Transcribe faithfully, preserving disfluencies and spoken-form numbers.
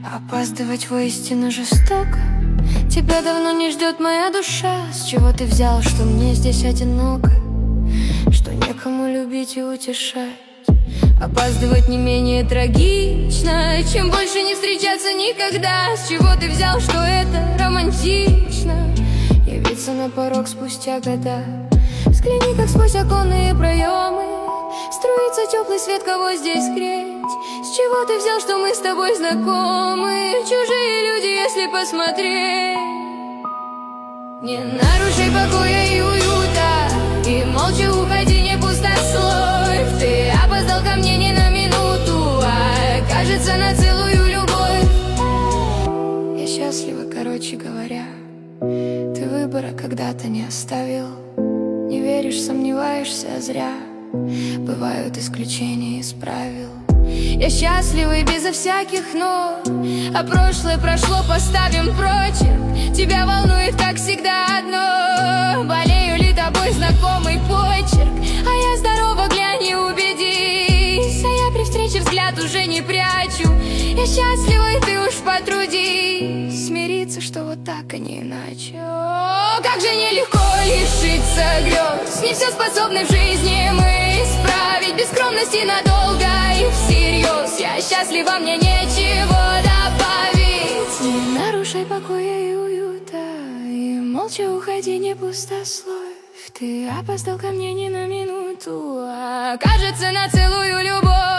Опаздывать воистину жестоко. Тебя давно не ждет моя душа. С чего ты взял, что мне здесь одиноко, что некому любить и утешать? Опаздывать не менее трагично, чем больше не встречаться никогда. С чего ты взял, что это романтично, явиться на порог спустя года? Взгляни, как сквозь оконные проемы струится теплый свет, кого здесь греть? С чего ты взял, что мы с тобой знакомы? Чужие люди, если посмотреть. Не нарушай покоя и уюта, и молча уходи, не пустословь. Ты опоздал ко мне не на минуту, а кажется, на целую любовь. Я счастлива, короче говоря. Ты выбора когда-то не оставил. Не веришь, сомневаешься зря. Бывают исключения из правил. Я счастлива и безо всяких но, а прошлое прошло, поставим прочерк. Тебя волнует, как всегда, одно: болею ли тобой знакомый почерк? А я здорова, глянь и убедись. А я при встрече взгляд уже не прячу. Я счастлива, и ты уж потрудись смириться, что вот так, а не иначе. О, как же нелегко лишиться грез. Не все способны в жизни мы исправить, без скромности надолго и всерьез. Я счастлива, мне нечего добавить. Не нарушай покоя и уюта, и молча уходи, не пустословь. Ты опоздал ко мне не на минуту, а кажется, на целую любовь.